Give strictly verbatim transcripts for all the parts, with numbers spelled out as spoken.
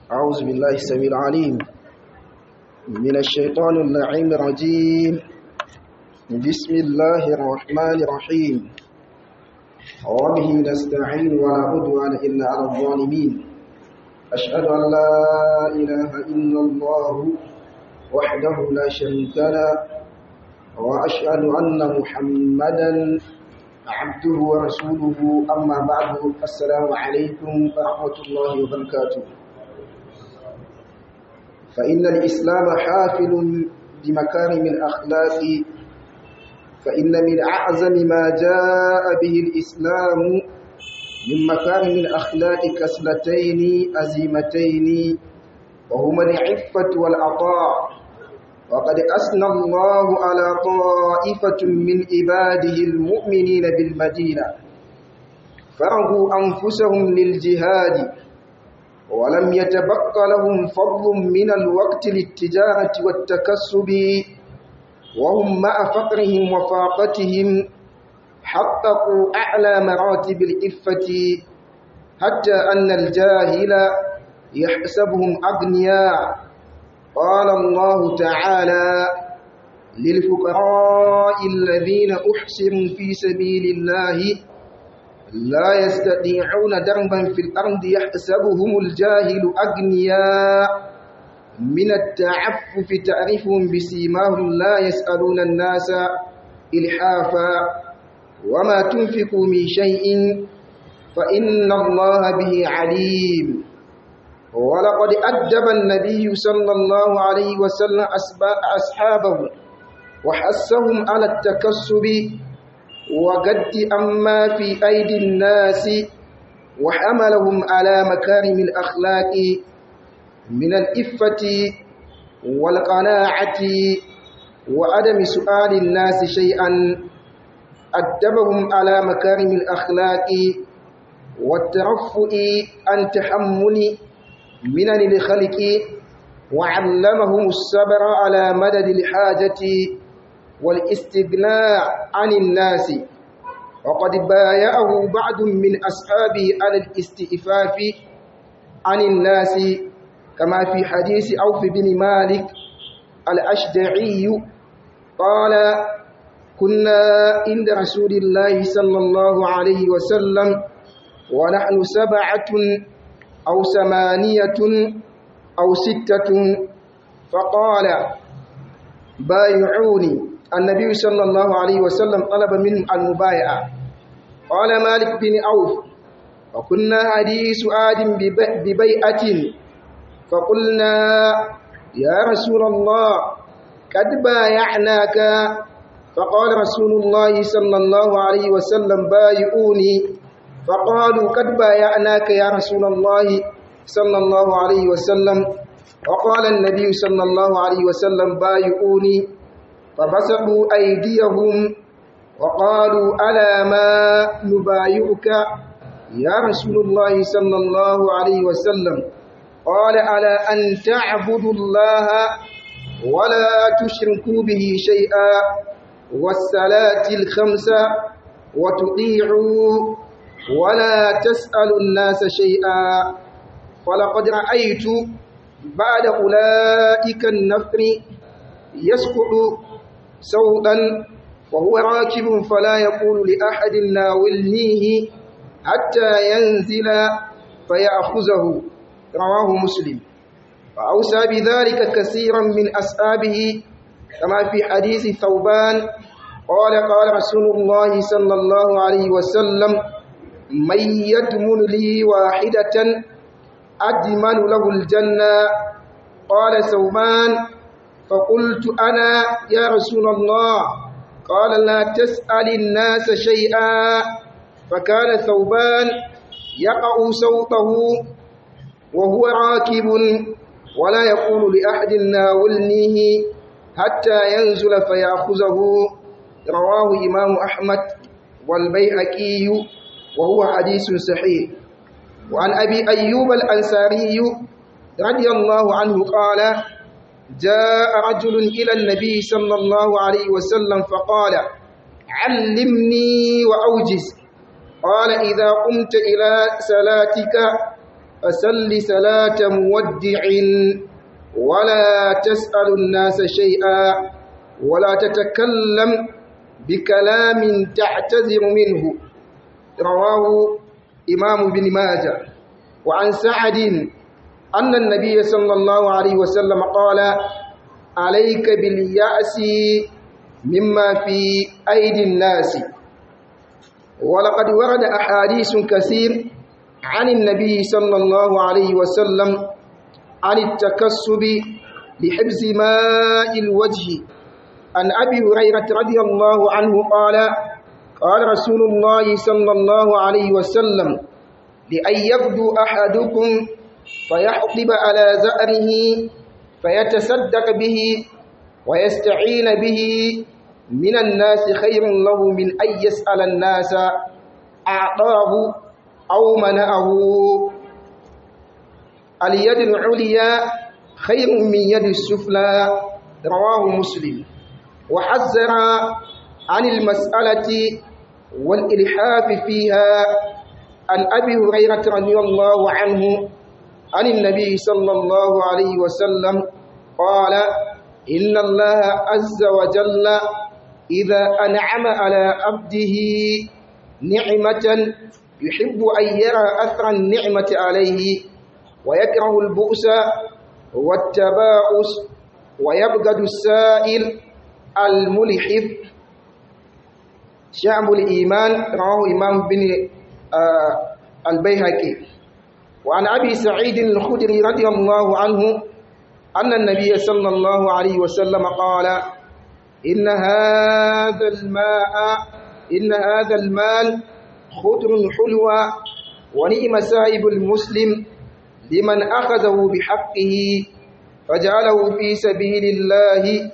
أعوذ بالله السميع العليم من الشيطان اللعين الرجيم. بسم الله الرحمن الرحيم. وبه نستعين ولا عدوان إلا على الظالمين. أشهد أن لا إله إلا الله وحده لا شريك له، وأشهد أن محمدا عبده ورسوله. أما بعد، السلام عليكم ورحمة الله وبركاته. فإن الإسلام حافل بمكارم الأخلاق، فإن من أعظم ما جاء به الإسلام من مكارم الأخلاق كسلتين عظيمتين، وهما العفة والعطاء. وقد أثنى الله على طائفة من عباده المؤمنين بالمدينة فرغوا أنفسهم للجهاد، ولم يتبق لهم فضل من الوقت للتجارة والتكسب، وهم مع فقرهم وفاقتهم حققوا أعلى مراتب العفة، حتى أن الجاهل يحسبهم أغنياء. قال الله تعالى: للفقراء الذين أحسنوا في سبيل الله لا يستطيعون دربا في الأرض يحسبهم الجاهل أغنياء من التعفف تعرفهم بسيماهم لا يسألون الناس إلحافا، وما تنفقوا من شيء فإن الله به عليم. ولقد أدب النبي صلى الله عليه وسلم أصحابه وحثهم على التكسب وقد أما في أيدي الناس، وحملهم على مكارم الأخلاق من الإفة والقناعة وعدم سؤال الناس شيئا. أدبهم على مكارم الأخلاق والترفع عن تحمل منن الخلق، وعلمهم الصبر على مدد الحاجة والاستغناء عن الناس. وقد بايعه بعض من أصحابه على الاستئفاف عن الناس، كما في حديث عوف بن مالك الأشجعي قال: كنا عند رسول الله صلى الله عليه وسلم ونحن سبعة أو ثمانية أو ستة، فقال: بايعوني. النبي صلى الله عليه وسلم طلب منهم المبايعة. قال مالك بن عوف: وكنا حديث عهد ببيعة، فقلنا: يا رسول الله قد بايعناك. فقال رسول الله صلى الله عليه وسلم: بايعوني. فقالوا: قد بايعناك يا رسول الله صلى الله عليه وسلم. وقال النبي صلى الله عليه وسلم: بايعوني. فبسطوا أيديهم وقالوا: ألا ما نبايعك يا رسول الله صلى الله عليه وسلم؟ قال: ألا أن تعبدوا الله ولا تشركوا به شيئا، والصلاة الخمسة، وتطيعوا ولا تسألوا الناس شيئا. فلقد رأيت بعد أولئك النفر يسقط سوطا وهو راكب فلا يقول لأحد ناولنيه حتى ينزل فيأخذه. رواه مسلم. فأوصى بذلك كثيرا من أصحابه، كما في حديث ثوبان قال: قال رسول الله صلى الله عليه وسلم: من يدمن لي واحدة أدمن له الجنة. قال ثوبان: فقلت أنا يا رسول الله. قال: لا تسأل الناس شيئا. فكان ثوبان يقع صوته وهو راكب ولا يقول لأحد ناولنيه حتى ينزل فيأخذه. رواه إمام أحمد والبيهقي وهو حديث صحيح. وعن أبي أيوب الأنصاري رضي الله عنه قال: جاء رجل إلى النبي صلى الله عليه وسلم فقال: علمني وأوجز. قال: إذا قمت إلى صلاتك فسل صلاة مودع ولا تسأل الناس شيئا ولا تتكلم بكلام تعتذر منه. رواه إمام بن ماجه. وعن سعد أن النبي صلى الله عليه وسلم قال: عليك باليأس مما في أيدي الناس. ولقد ورد أحاديث كثير عن النبي صلى الله عليه وسلم عن التكسب لحفظ ماء الوجه. عن أبي هريرة رضي الله عنه قال: قال رسول الله صلى الله عليه وسلم: لأن يغدو أحدكم فيحطب على زأره فيتصدق به ويستعين به من الناس خير له من أن يسأل الناس أعطاه أو منعه. اليد العليا خير من يد السفلى. رواه مسلم. وحذر عن المسألة والإلحاف فيها. عن أبي هريرة رضي الله عنه عن النبي صلى الله عليه وسلم قال: إن الله عز وجل إذا أنعم على عبده نعمة يحب أن يرى أثر النعمة عليه، ويكره البؤس والتباؤس، ويبغض السائل الملحف. شعب الإيمان. رواه إمام بن آه البيهقي. وعن أبي سعيد الخدري رضي الله عنه أن النبي صلى الله عليه وسلم قال: إن هذا الماء إن هذا المال خضر حلوى ونعم سائب المسلم لمن أخذه بحقه فجعله في سبيل الله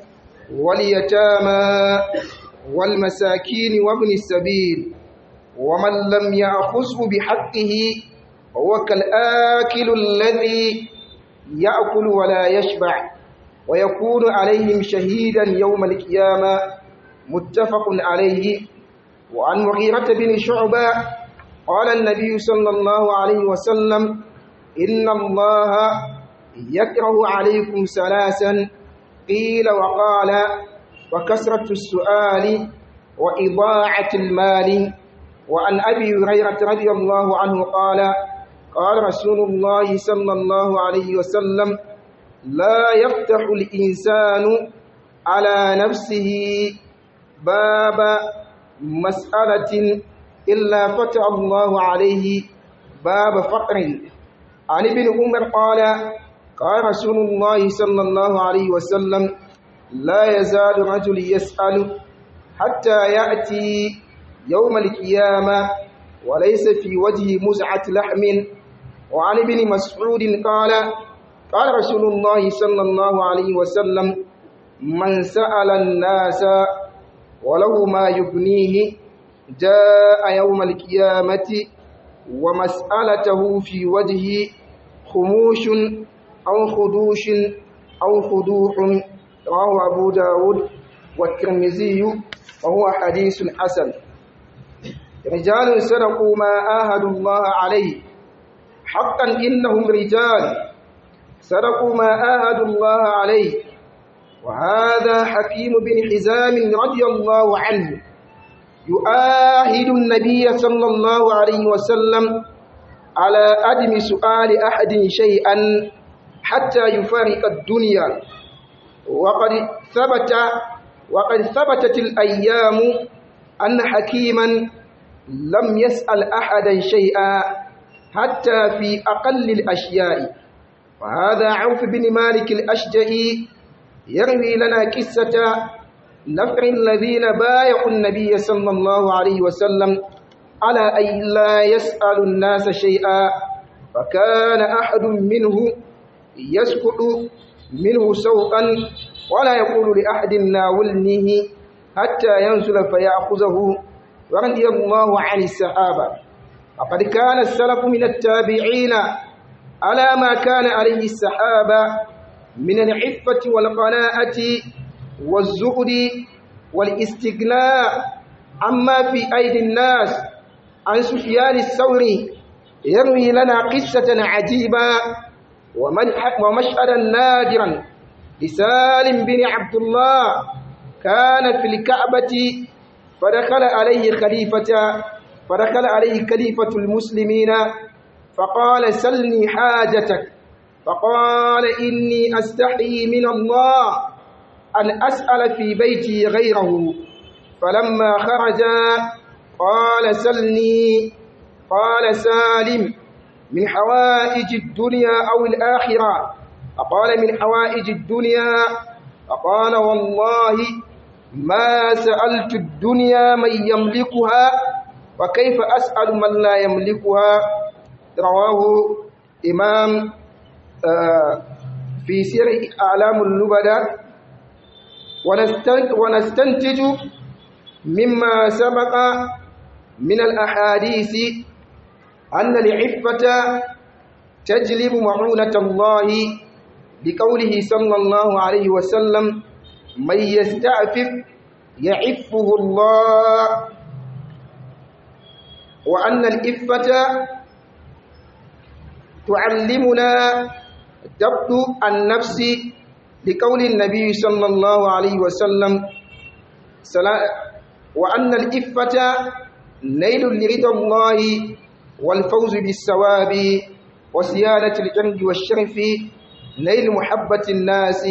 واليتامى والمساكين وابن السبيل، ومن لم يأخذه بحقه هو كالآكل الذي يأكل ولا يشبع ويكون عليهم شهيدا يوم القيامة. متفق عليه. وعن مغيرة بن شعبة قال النبي صلى الله عليه وسلم: إن الله يكره عليكم ثلاثا، قيل وقال: وكثرة السؤال وإضاعة المال. وعن أبي هريرة رضي الله عنه قال: قال رسول الله صلى الله عليه وسلم: لا يفتح الإنسان على نفسه باب مسألة إلا فتح الله عليه باب فقر. عن ابن عمر قال: قال رسول الله صلى الله عليه وسلم: لا يزال رجل يسأل حتى يأتي يوم القيامة وليس في وجهه مزعة لحم. وعن ابن مسعود قال: قال رسول الله صلى الله عليه وسلم: من سأل الناس وله ما يبنيه جاء يوم القيامة ومسألته في وجهه خموش أو خدوش أو خدوح. رواه أبو داود والترمذي وهو حديث حسن. رجال صدقوا ما آهدوا الله عليه، حقا إنهم رجال صدقوا ما آهدوا الله عليه. وهذا حكيم بن حزام رضي الله عنه يؤاهد النبي صلى الله عليه وسلم على عدم سؤال أحد شيئا حتى يفارق الدنيا. وقد ثبت وقد ثبتت الأيام أن حكيما لم يسأل أحدا شيئا حتى في أقل الأشياء. وهذا عوف بن مالك الأشجعي يروي لنا قصة نفر الذين بايعوا النبي صلى الله عليه وسلم على أن لا يسأل الناس شيئا، فكان أحد منه يسقط منه سوقا ولا يقول لأحد ناولنه حتى ينزل فيأخذه. ورضي الله عن الصحابة. وقد كان السلف من التابعين على ما كان عليه الصحابة من العفة والقناعة والزهد والاستغناء عما في أيدي الناس. عن سفيان الثوري يروي لنا قصة عجيبة ومشهدا نادرا لسالم بن عبد الله. كان في الكعبة فدخل عليه خليفة فدخل عليه خليفة المسلمين فقال سلني حاجتك، فقال إني أستحي من الله أن أسأل في بيتي غيره. فلما خرج قال سلني، قال سالم من حوائج الدنيا أو الآخرة؟ فقال من حوائج الدنيا. فقال والله ما سألت الدنيا من يملكها وكيف أسأل من لا يملكها. رواه إمام في سير أعلام النبلاء. ونستنتج مما سبق من الأحاديث أن العفة تجلب معونة الله، لقوله صلى الله عليه وسلم من يستعفف يعفه الله، وأن العفة تعلمنا ضبط النفس، لقول النبي صلى الله عليه وسلم وأن العفة نيل لرضا الله والفوز بالثواب، وصيانة العرض والشرف نيل محبة الناس.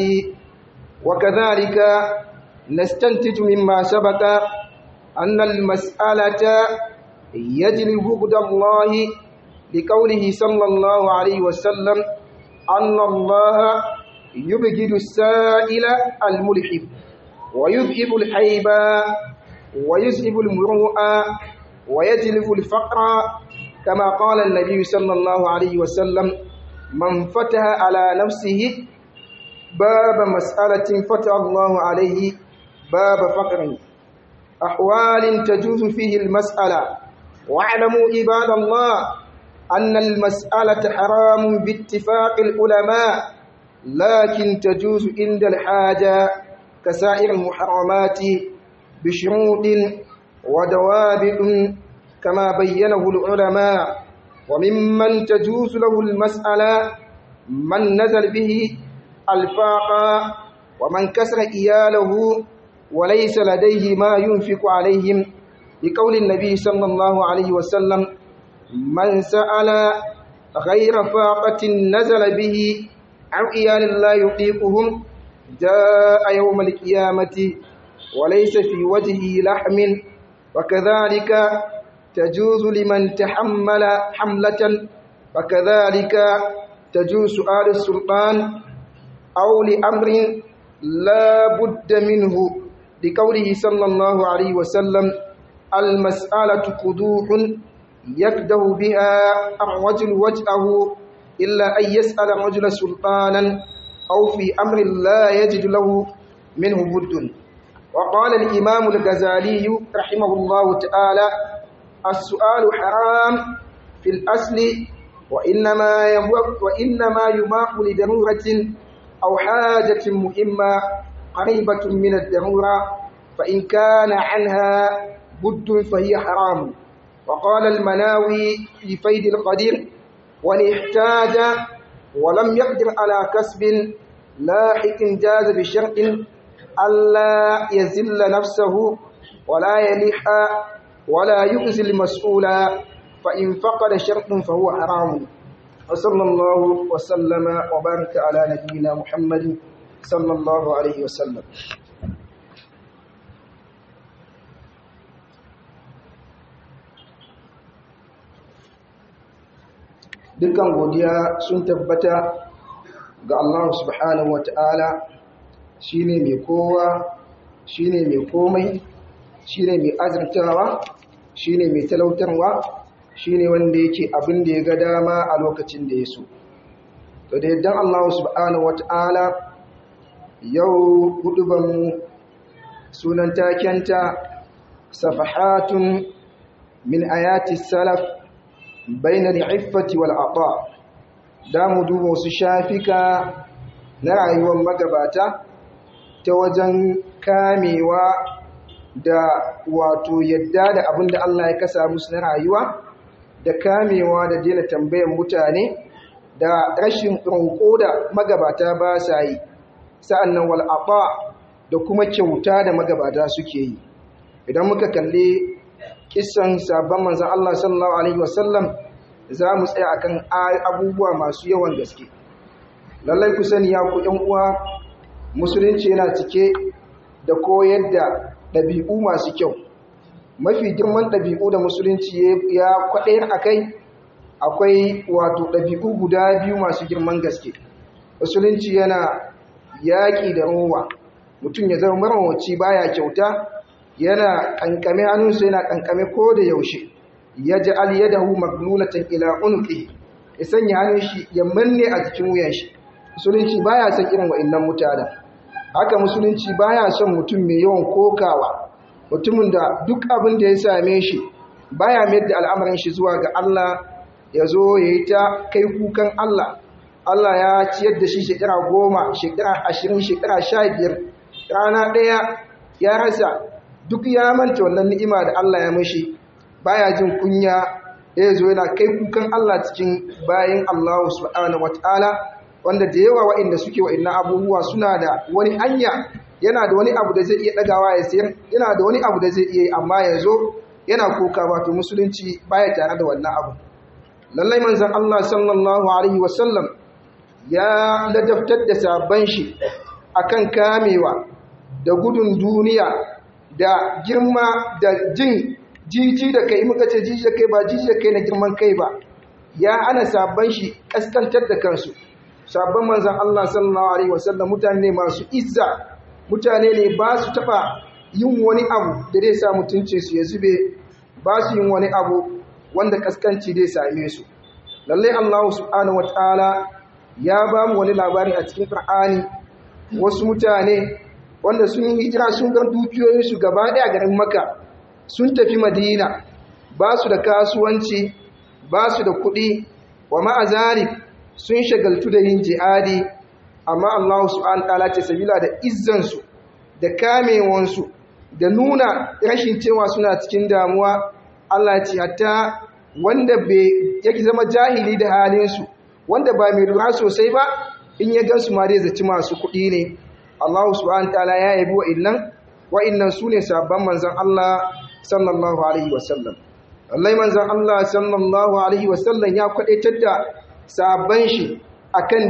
وكذلك نستنتج مما سبق أن المسألة يجلب بغض الله، لقوله صلى الله عليه وسلم أن الله يبغض السائل الملحف ويذهب الحيبة ويذهب المروءة ويجلب الفقر، كما قال النبي صلى الله عليه وسلم من فتح على نفسه باب مسألة فتح الله عليه باب فقر. أحوال تجوز فيه المسألة. واعلموا عباد الله أن المسألة حرام باتفاق العلماء، لكن تجوز عند الحاجة كسائر المحرمات بشروط وضوابط كما بينه العلماء. وممن تجوز له المسألة من نزل به الفاقة ومن كسر إياله وليس لديه ما ينفق عليهم، لقول النبي صلى الله عليه وسلم من سأل غير فاقة نزل به عن إيال لا يطيقهم جاء يوم القيامة وليس في وجهه لحم. وكذلك تجوز لمن تحمل حملة، وكذلك تجوز سؤال السلطان أو لأمر لا بد منه، لقوله صلى الله عليه وسلم المسألة قدوح يكده بها الرجل وجهه إلا أن يسأل الرجل سلطانا أو في أمر لا يجد له منه بد. وقال الإمام الغزالي رحمه الله تعالى السؤال حرام في الأصل، وإنما وإنما يباح لضرورة أو حاجة مهمة قريبة من الضرورة، فإن كان عنها بد فهي حرام. وقال المناوي في فيد القدير وإن احتاج ولم يقدر على كسب لاحق جاز بشرط ألا يذل نفسه ولا يلح ولا يؤذي المسؤول، فإن فقد شرط فهو حرام. وصلى الله وسلم وبارك على نبينا محمد صلى الله عليه وسلم. dukkan godiya sun tabbata ga Allah subhanahu wata'ala, shine mai kowa, shine mai komai, shine mai azurtawa, shine mai talautarwa, shine wanda yake abin da ya ga dama a lokacin da ya so. To da yaddan Allah subhanahu wata'ala yau hudubanmu sunan takenta safahatun min ayati salaf baina al-iffati wal ata. Da mu duba wasu shafika na rayuwar magabata ta wajen kamewa da wato yadda da abin da Allah ya kasa musu na rayuwa da kamewa da daina tambayan mutane da rashin roƙo da magabata ba sa yi, sa'annan wal ata da kuma kyauta da magabata suke yi. Idan muka kalli kissan sabon manzon Allah sallallahu alaihi wasallam za mu tsaya akan abubuwa masu yawan gaske. Lallai ku sani ya ku ƴan uwa, musulunci yana cike da koyar da ɗabi'u masu kyau. Mafi girman ɗabi'u da musulunci ya kwaɗayar a kai akwai wato ɗabi'u guda biyu masu girman gaske. Musulunci yana yaƙi da rowa, mutum ya zama marawaci baya kyauta, yana ƙanƙame hannunsa yana ƙanƙame ko da yaushe, ya ji aliyadahu maglulatan ila unqi, ya sanya hannun shi ya manne a jikin wuyan shi. Musulunci baya son irin wa'annan mutanen. Haka musulunci baya son mutum mai yawan kokawa, mutumin da duk abin da ya same shi baya mayar da al'amarin shi zuwa ga Allah, ya zo ya yi ta kai kukan Allah. Allah ya ciyar da shi shekara goma, shekara ashirin, shekara sha biyar, rana ɗaya ya rasa, duk ya manta wannan ni'ima da Allah ya mashi, baya jin kunya, ya zo yana kai kukan Allah cikin bayan Allah subhanahu wataala, wanda da yawa waɗanda suke waɗannan abubuwa suna da wani hanya, yana da wani abu da zai iya ɗagawa ya sayar, yana da wani abu da zai iya yi, amma ya zo yana koka. Wato musulunci baya tare da wannan abu. Lallai manzon Allah sallallahu alaihi wasallam ya ladabtar da sabon shi akan kamewa da gudun duniya da girma da jin jiji da kai. Muka ce jiji da kai ba jiji da kai na girman kai ba, ya ana sabon shi kaskantar da kansu. Sabon manzan Allah sallallahu alaihi wasallam mutane ne masu izza, mutane ne ba su taba yin wani abu da zai sa mutuncin su ya zube, ba su yin wani abu wanda kaskanci zai same su. Lalle Allah subhanahu wataala ya ba mu wani labari a cikin Qur'ani, wasu mutane wanda sun yi hijira sun bar dukiyoyin su gaba daya garin Makka, sun tafi Madina, ba su da kasuwanci, ba su da kuɗi, wa ma'azalik sun shagaltu da yin jihadi, amma Allah subhanahu wataala ce sabila da izzansu da kamewansu da nuna rashin cewa suna cikin damuwa, Allah ce hatta wanda bai yake zama jahili da halinsu, wanda ba mai lura sosai ba, in ya gansu ma dai zaci masu kuɗi ne. Allah subhanahu wataala ya yabi wa'innan wa'innan sune sabban manzon Allah sallallahu alaihi wasallam. Allah manzon Allah sallallahu alaihi wasallam ya kwadaitar da sabon shi akan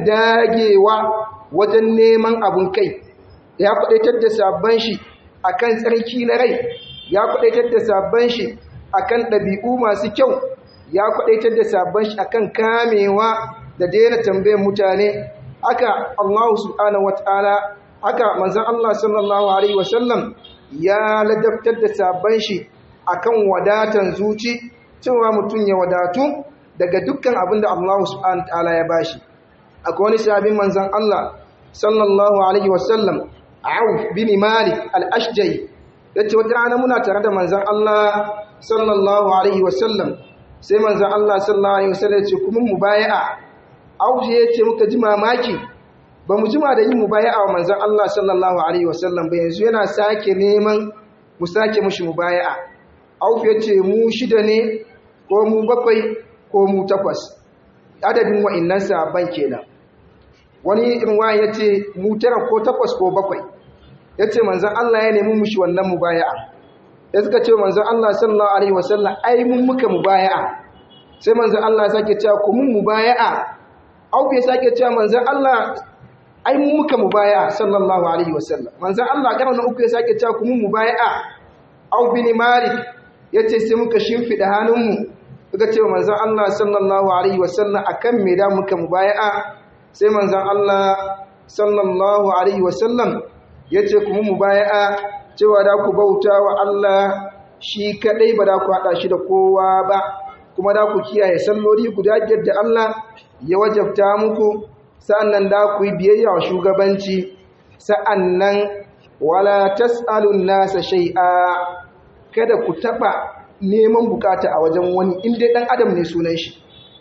dagewa wajen neman abun kai, ya kwadaitar da sabon shi akan tsarki na rai, ya kwadaitar da sabon shi akan ɗabi'u masu kyau, ya kwadaitar da sabon shi akan kamewa da daina tambayar mutane. Haka Allah subhanahu wataala, haka manzon Allah sallallahu alaihi wasallam ya ladabtar da sabon shi akan wadatan zuci, cewa mutum ya wadatu daga dukkan abin da Allah subhanahu wa ta'ala ya bashi. Akwai wani sahabin manzon Allah sallallahu alaihi wasallam, Auf bin Malik al-Ashja'i, yace wata rana muna tare da manzon Allah sallallahu alaihi wasallam, sai manzon Allah sallallahu alaihi wasallam yace kuma mubaya'a. Auf yace muka ji mamaki, ba mu jima da yin mubaya'a wa manzon Allah sallallahu alaihi wasallam ba, yanzu yana sake neman mu sake mushi mubaya'a. Auf yace mu shida ne ko mu bakwai ko mu takwas, adadin wa'innan sahabban kenan. Wani riwaya yace mu tara ko takwas ko bakwai. Yace manzon Allah ya nemi mushi wannan mubaya'a. Ya suka ce manzon Allah sallallahu alaihi wasallam ai mun muka mubaya'a. Sai manzon Allah sake cewa ku mun mubaya'a. Au ya sake cewa manzon Allah ai mun muka mubaya'a sallallahu alaihi wasallam. Manzon Allah kana uku ya sake cewa ku mun mubaya'a. Au bin Malik yace sai muka shimfida hannunmu, suka ce manzon Allah sallallahu alaihi wasallam akan me da muka mubaya'a. Sai manzon Allah sallallahu alaihi wasallam yace kuma mubaya'a cewa da ku bauta wa Allah shi kadai, ba da ku hada shi da kowa ba, kuma da ku kiyaye salloli guda biyar da Allah ya wajabta muku, sa'annan da ku yi biyayya wa shugabanci, sa'annan wala tas'alun nasa shay'a, kada ku taba neman bukata a wajen wani, inda dan adam ne sunan shi,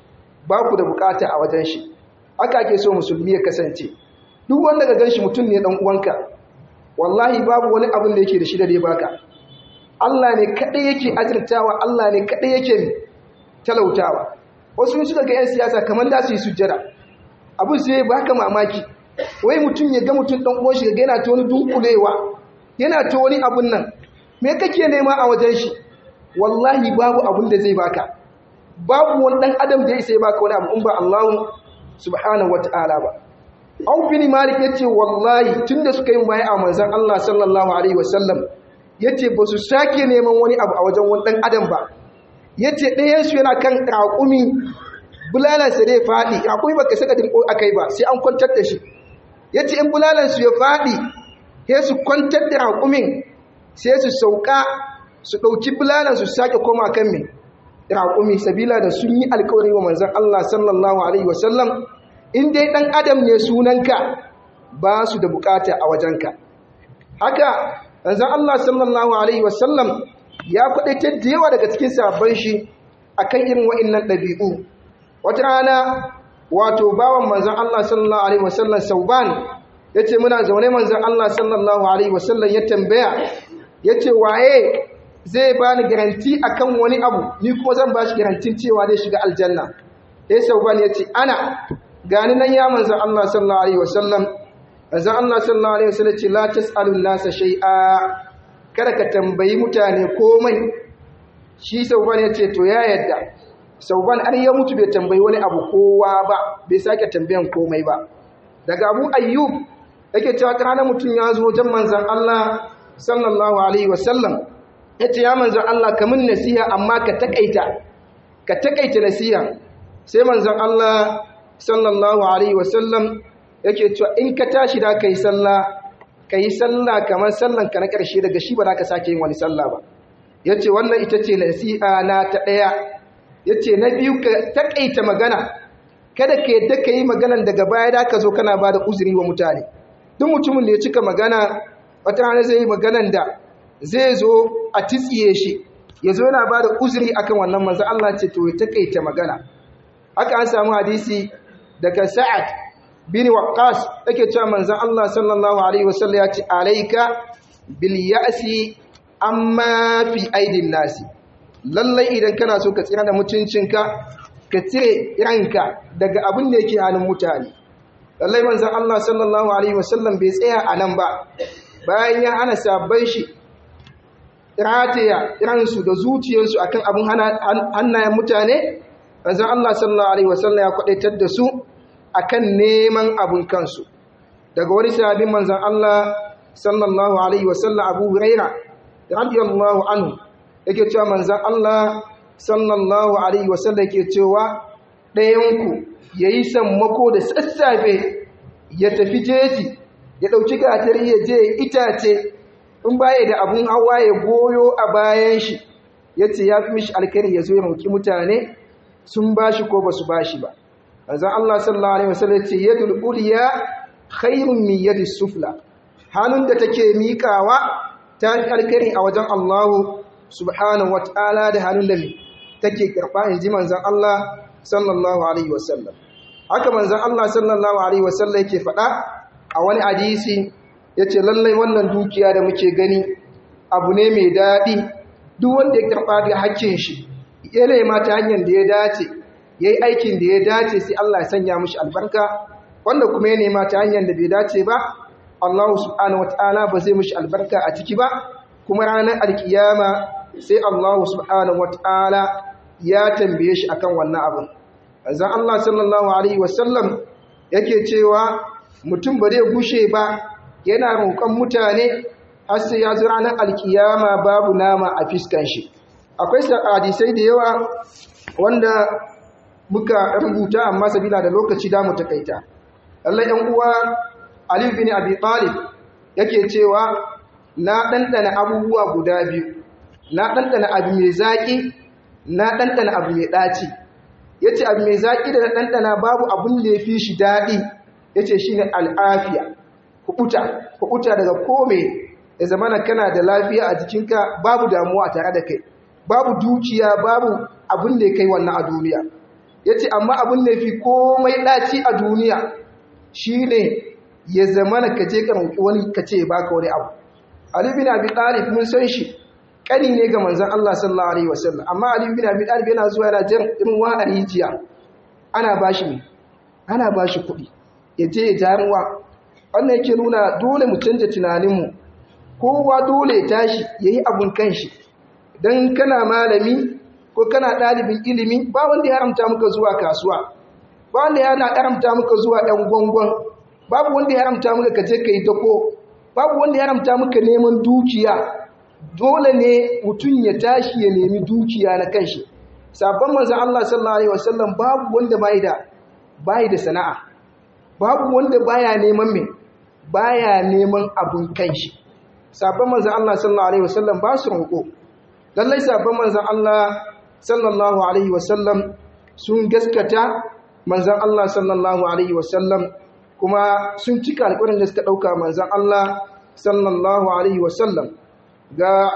ba ku da bukata a wajen shi. Haka ake so musulmi ya kasance. Duk wanda ga ganshi mutum ne dan uwanka, wallahi babu wani abin da yake da shi da dai baka. Allah ne kadai yake azurtawa, Allah ne kadai yake talautawa. Wasu suka ga 'yan siyasa kamar da su yi sujjada, abu sai baka mamaki, wai mutum ya ga mutum ɗan uwan shi ga yana ta wani dunkulewa, yana ta wani abun nan, me kake nema a wajen shi? Wallahi babu abun da zai baka, babu wani ɗan adam da ya sai baka wani abu in ba Allah subhanahu wata'ala ba. Auf bin Malik yace wallahi tunda suka yi baya a manzon Allah sallallahu alaihi wasallam yace ba su sake neman wani abu a wajen wani ɗan adam ba. Yace ɗayan su yana kan raƙumi, bulalan sa dai faɗi, raƙumi baka saka dinko akai ba sai an kwantar da shi. Yace in bulalan su ya faɗi sai su kwantar da raƙumin, sai su sauka su ɗauki bulalan su sake koma kan me raƙumi, sabila da sun yi alƙawari wa manzon Allah sallallahu alaihi wasallam in dai ɗan adam ne sunanka ba su da bukata a wajenka. Haka manzon Allah sallallahu alaihi wasallam ya kwadaitar da yawa daga cikin sahabban shi akan irin wa'annan ɗabi'u. Wata rana wato bawan manzon Allah sallallahu alaihi wasallam Sauban yace muna zaune manzon Allah sallallahu alaihi wasallam ya tambaya yace waye zai bani garanti akan wani abu ni kuma zan bashi garantin cewa zai shiga aljanna. Sai Sauban yace ana gani nan ya manzon Allah sallallahu alaihi wasallam. Manzon Allah sallallahu alaihi wasallam ce la tasalun nasa shay'a, kada ka tambayi mutane komai. Shi Sauban yace to ya yadda. Sauban an ya mutu bai tambayi wani abu kowa ba, bai sake tambayan komai ba. Daga Abu Ayyub yake cewa kana mutum ya zo jan manzon Allah sallallahu alaihi wasallam yace ya manzon Allah kamun nasiha amma ka takaita ka takaita nasiha. Sai manzon Allah sallallahu alaihi wasallam yake cewa in ka tashi da kai sallah kai sallah kamar sallan ka na karshe, daga shi ba za ka sake yin wani sallah ba. Yace wannan ita ce nasiha na ta daya. Yace na biyu ka takaita magana, kada ka yadda ka yi maganan daga baya da ka zo kana ba da uzuri wa mutane. Duk mutumin da ya cika magana wata rana zai yi maganan da zai zo a titsiye shi, ya zo yana ba da uzuri akan wannan. Manzo Allah ce to ya takaita magana. Haka an samu hadisi daga Sa'ad bin Waqqas yake cewa manzon Allah sallallahu alaihi wasallam ya ce alayka bil ya'si amma fi aidin nasi. Lallai idan kana so ka tsira da mutuncinka ka cire ranka daga abin da yake hannun mutane. Lallai manzon Allah sallallahu alaihi wasallam bai tsaya a nan ba, bayan ya hana sabban shi rataya ransu da zuciyarsu akan abin hannayen mutane, manzon Allah sallallahu alaihi wasallam ya kwadaitar da su akan neman abun kansu. Daga wani sahabin manzon Allah sallallahu alaihi wasallam Abu Hurairah radiyallahu anhu yake cewa manzon Allah sallallahu alaihi wasallam yake cewa ɗayanku yayi sammako da sassafe ya tafi jeji ya dauki gatari ya je itace, in baya da abun hawa ya goyo a bayan shi, yace ya fi mishi alkhairi ya zo ya roki mutane sun bashi ko basu bashi ba. Manzon Allah sallallahu alaihi wasallam yace yadul ulya khairun min yadis sufla, hannun da take miƙawa ta alkhairi a wajen Allah subhanahu wataala da hannun da take karba, inji manzon Allah sallallahu alaihi wasallam. Haka manzon Allah sallallahu alaihi wasallam yake faɗa a wani hadisi yace lallai wannan dukiya da muke gani abu ne mai daɗi, duk wanda ya karba da hakkin shi ya nema ta hanyar da ya dace, yayi aikin da ya dace, sai Allah ya sanya mishi albarka. Wanda kuma ya nema ta hanyar da bai dace ba, Allah subhanahu wataala ba zai mishi albarka a ciki ba, kuma ranar alkiyama sai Allah subhanahu wataala ya tambaye shi akan wannan abin. Manzon Allah sallallahu alaihi wasallam yake cewa mutum ba zai gushe ba yana roƙon mutane har sai ya zo ranar alkiyama babu nama a fiskan shi. Akwai hadisai da yawa wanda muka rubuta amma sabila da lokaci da mu takaita. Allah ɗan uwa Ali bin Abi Talib yake cewa na ɗanɗana abubuwa guda biyu, na ɗanɗana abu mai zaƙi, na ɗanɗana abu mai ɗaci. Ya ce abu mai zaƙi da na ɗanɗana babu abin da ya fi shi daɗi, ya ce shi ne al'afiya, kuɓuta, kuɓuta daga kome ya zama na kana da lafiya a jikinka, babu damuwa tare da kai, babu dukiya, babu abin da ya kai wannan a duniya. Ya ce amma abin da ya fi komai ɗaci a duniya shi ne ya zama na kaje ka roƙi wani kace ya baka wani abu. Ali bin Abi Talib mun san shi kani ne ga manzon Allah sallallahu alaihi wasallam amma Ali bin Abi Talib yana zuwa yana jan irin wa a rijiya ana bashi ne ana bashi kuɗi ya je ya jaruwa. Wannan yake nuna dole mu canja tunaninmu, kowa dole ya tashi yayi abun kanshi. Dan kana malami ko kana ɗalibin ilimi ba wanda ya haramta muka zuwa kasuwa, ba wanda ya haramta muka zuwa ɗan gwangwan, babu wanda ya haramta muka kaje kai dako, babu wanda ya haramta muka neman dukiya. Dole ne mutum ya tashi ya nemi dukiya na kanshi. Sabon manzon Allah sallallahu alaihi wasallam babu wanda bai da bai da sana'a, babu wanda baya neman me baya neman abun kanshi. Sabon manzon Allah sallallahu alaihi wasallam ba su roƙo. Lallai sabon manzon Allah sallallahu alaihi wasallam sun gaskata manzon Allah sallallahu alaihi wasallam kuma sun cika alƙawarin da suka dauka manzon Allah sallallahu alaihi wasallam. Ga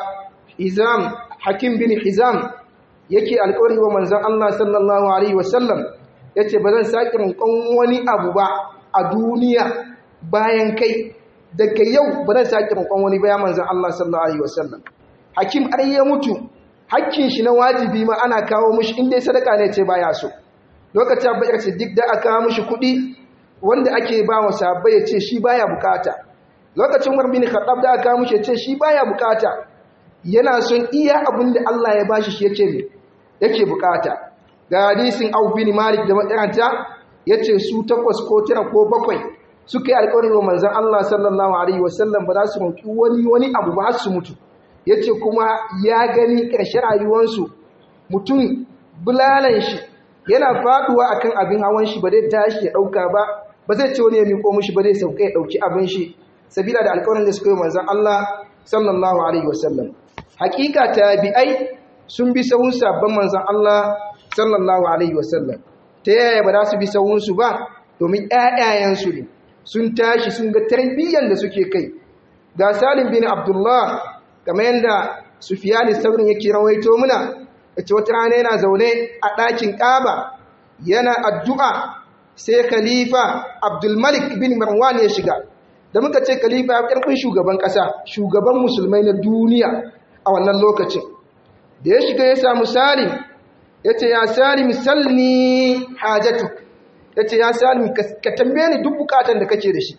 Hizam Hakim bin Hizam yake alƙawari wa manzon Allah sallallahu alaihi wasallam yace bazan saki roƙon wani abu ba a duniya bayan kai, daga yau bazan saki roƙon wani ba ya manzon Allah sallallahu alaihi wasallam. Hakim har ya mutu hakkin shi na wajibi ma ana kawo mishi inda sadaka ne ce baya so. Lokacin Abubakar Siddiq da aka kawo mishi kuɗi wanda ake ba wa sahabbai ya ce shi baya bukata. Lokacin Umar bin Khattab da aka mishi ya ce shi baya bukata, yana son iya abin da Allah ya bashi shi yace me yake bukata. Ga hadisin Auf bin Malik da makaranta yace su takwas ko tara ko bakwai suka yi alƙawarin wa manzon Allah sallallahu alaihi wasallam ba za su roki wani wani abu ba su mutu. Yace kuma ya gani ƙarshen rayuwarsu mutum bulalan shi yana faduwa akan abin hawan shi ba zai tashi ya dauka ba, ba zai ce wani ya miko mishi ba zai sauka ya dauki abin shi, sabila da alƙawarin da suka yi manzon Allah sallallahu alaihi wasallam. Hakika tabi'ai sun bi sahun sabban manzon Allah sallallahu alaihi wasallam. Ta yaya ba za su bi sahun su ba? Domin ƴaƴayen su ne sun tashi sun ga tarbiyyar da suke kai. Ga Salim bin Abdullah kamar yanda Sufyan as-Sawri yake rawaito muna, yace wata rana yana zaune a ɗakin Kaaba yana addu'a sai Khalifa Abdul Malik bin Marwan ya shiga. Da muka ce khalifa ya karfin shugaban kasa, shugaban musulmai na duniya a wannan lokacin. Da ya shiga ya samu Salim, ya ce ya Salim salni hajatuk, ya ce ya Salim ka tambaye ni duk bukatan da kake da shi.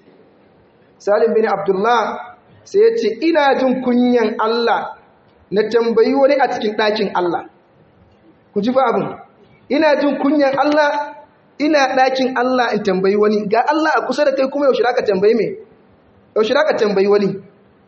Salim bin Abdullah sai ya ce ina jin kunyan Allah na tambayi wani a cikin ɗakin Allah. Ku ji fa abin, ina jin kunyan Allah ina ɗakin Allah in tambayi wani, ga Allah a kusa da kai kuma yaushe ka tambayi me? Yaushe ka tambayi wani?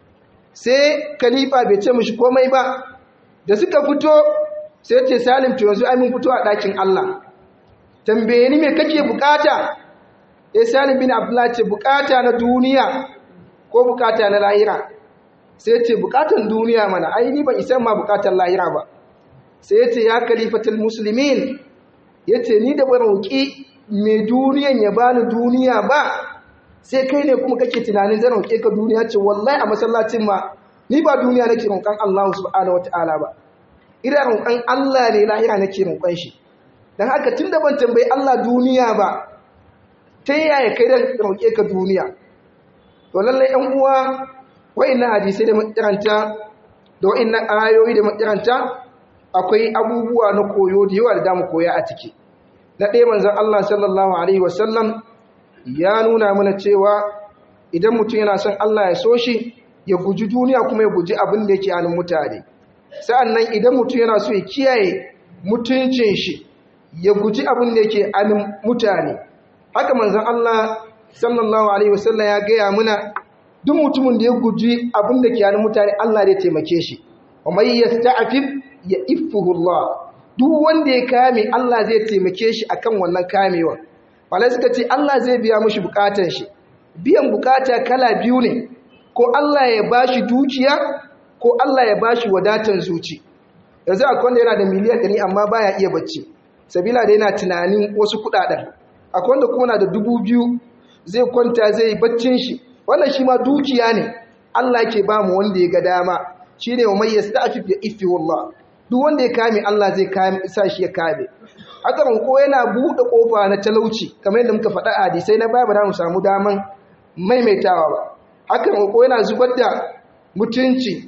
Sai khalifa bai ce mishi komai ba. Da suka fito sai ce Salim to yanzu ai mun fito a ɗakin Allah, tambaye ni me kake bukata? Eh Salim bin Abdullah ce bukata na duniya ko bukata na lahira? Sai ce bukatan duniya mana, ai ni ban isa ma bukatan lahira ba. Sai ya ce ya khalifatul muslimin, yace ni da ban roki me duniyan ya bani duniya ba, sai kai ne kuma kake tunanin zan roke ka duniya? Ce wallahi a masallacin ma ni ba duniya nake roƙon Allah subhanahu wataala ba, ina roƙon Allah ne lahira nake roƙon shi. Dan haka tunda ban tambayi Allah duniya ba, ta yaya kai da roƙe ka duniya? To lalle ɗan uwa, wa'annan hadisi da makaranta da wa'annan ayoyi da makaranta akwai abubuwa na koyo da yawa da zamu koya a ciki. Na ɗaya manzon Allah sallallahu alaihi wasallam ya nuna mana cewa idan mutum yana son Allah ya so shi, ya guji duniya kuma ya guji abin da yake hannun mutane. Sa'annan idan mutum yana so ya kiyaye mutuncin shi, ya guji abin da yake hannun mutane. Haka manzon Allah sallallahu alaihi wasallam ya gaya muna duk mutumin da ya guji abin da ke hannun mutane Allah zai taimake shi. Wa may yasta'fif ya'iffuhu Allah. Duk wanda ya kame Allah zai taimake shi akan wannan kamewa. Malai suka ce Allah zai biya mishi bukatar shi. Biyan bukata kala biyu ne, ko Allah ya bashi dukiya ko Allah ya bashi wadatan zuci. Yanzu akwai wanda yana da miliyan ɗari amma baya iya bacci, sabila da yana tunanin wasu kuɗaɗen. Akwai wanda kuma na da dubu biyu zai kwanta zai yi baccin shi, wannan shi ma dukiya ne Allah ke ba mu wanda ya ga dama. Shi ne wa mai yasta'fif ya iffi wallah. Duk wanda ya kame Allah zai kame sa shi ya kame. Haka ko yana buɗe ƙofa na talauci, kamar yadda muka faɗa a hadisai na baya ba za mu samu daman maimaitawa ba. Haka ko yana zubar da mutunci,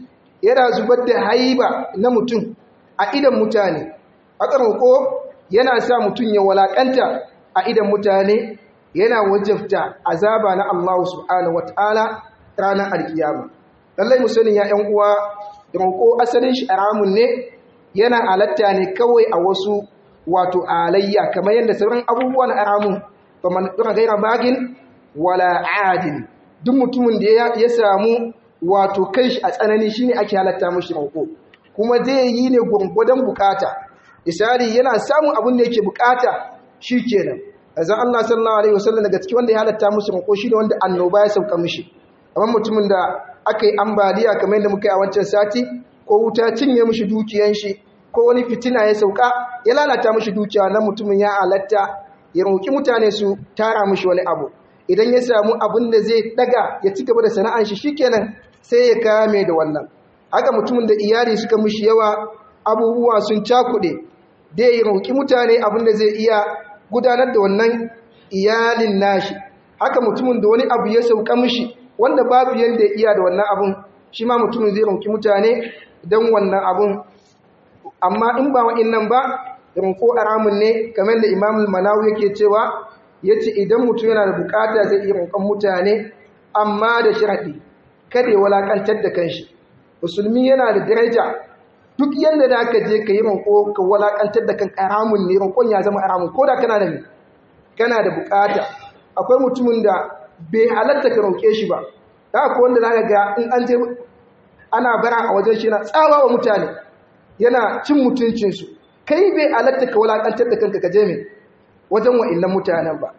yana zubar da haiba na mutum a idan mutane. Haka roƙo yana sa mutum ya walakanta a idan mutane, yana wajabta azaba na Allah subhanahu wataala ranar alkiyama. Lallai mu sani ya ƴan uwa, roƙo asalin shi haramun ne, yana halatta ne kawai a wasu wato alayya kamar yadda sauran abubuwan haramun fa man gaira bagin wala adin. Duk mutumin da ya samu wato kanshi a tsanani shine ake halatta mishi roƙo, kuma zai yi ne gurgurdan bukata. Misali yana samun abin da yake bukata shikenan. Azan Allah sallallahu alaihi wasallam daga cikin wanda ya halatta mishi roƙo shine wanda annoba ya sauka mishi. Amma mutumin da aka yi ambaliya kamar yadda muka yi a wancan sati, ko wuta cinye mishi dukiyan shi, ko wani fitina ya sauka ya lalata mishi dukiya, na mutumin ya halatta ya roƙi mutane su tara mishi wani abu. Idan ya samu abin da zai daga ya ci gaba da sana'an shi shikenan sai ya kame da wannan. Haka mutumin da iyali suka mishi yawa, abubuwa sun cakuɗe, dai ya roƙi mutane abin da zai iya gudanar da wannan iyalin nashi. Haka mutumin da wani abu ya sauka mishi wanda babu yanda ya iya da wannan abun, shi ma mutumin zai roƙi mutane don wannan abun. Amma in ba wa'innan ba, roƙo haramun ne, kamar da Imam al-Manawi yake cewa, yace idan mutum yana da bukata zai iya roƙon mutane, amma da sharadi kada ya walakantar da kanshi. Musulmi yana da daraja, duk yanda da ka je ka yi roƙo ka walakantar da kan haramun ne, roƙon ya zama haramun ko da kana da kana da bukata. Akwai mutumin da bai halatta ka roƙe shi ba, da akwai wanda zaka ga in an je ana bara a wajen shi yana tsawa wa mutane, yana cin mutuncinsu. Kai bai halatta ka walakantar da kanka ka je mai wajen wa'annan mutanen ba.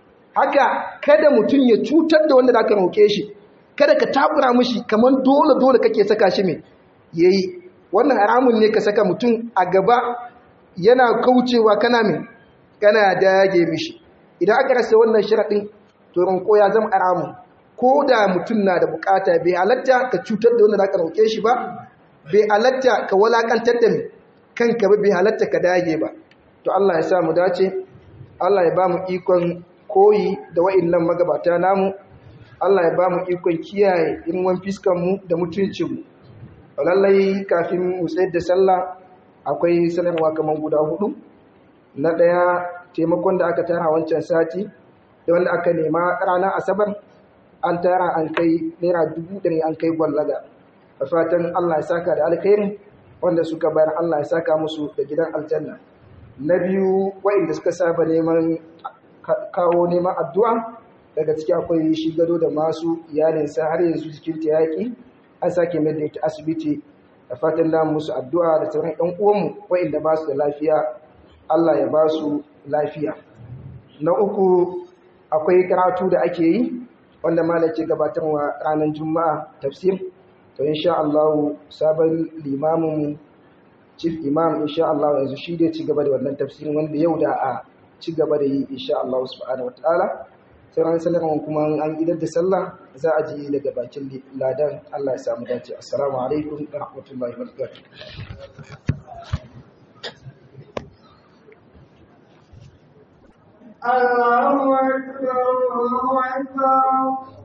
Haka kada mutum ya cutar da wanda zaka roƙe shi, kada ka takura mishi kamar dole dole kake saka shi mai yayi. Wannan haramun ne ka saka mutum a gaba yana kaucewa kana mai kana dage mishi. Idan aka rasa wannan sharadin, to roƙo ya zama haramun. Ko da mutum na da bukata, bai halatta ka cutar da wanda zaka roƙe shi ba, bai halatta ka walakantar da mai kanka ba, bai halatta ka dage ba. To Allah ya sa mu dace, Allah ya ba mu ikon koyi da wa'annan magabata namu, Allah ya ba mu ikon kiyaye irwan fiskanmu da mutuncinmu. Lallai kafin mu tsayar da sallah akwai sanarwa kamar guda hudu. Na ɗaya, taimakon da aka tara wancan sati da wanda aka nema ranar Asabar, an tara an kai naira dubu ɗari, an kai gwallaga. A fatan Allah ya saka da alkhairi, wanda suka bayar Allah ya saka musu da gidan aljanna. Na biyu, wa'inda suka saba neman kawo neman addu'a, daga ciki akwai shi gado da masu iyalinsa har yanzu jikin ta yaƙi, an sake mai da ita asibiti. Da fatan da musu addu'a da sauran ɗan uwanmu wa'inda ba su da lafiya, Allah ya ba su lafiya. Na uku, akwai karatu da ake yi wanda malam ke gabatarwa ranar Juma'a, tafsir. To insha Allah sabon limamin chief imam insha Allah yanzu shi dai ci gaba da wannan tafsirin, wanda yau da a ci gaba da yi insha Allah subhanahu wataala. Sauran sanarwa kuma an idar da sallah za a ji daga bakin ladan. Allah ya samu dace. Assalamu alaikum wa rahmatullahi wa barakatuh. Allahu akbar, Allahu akbar.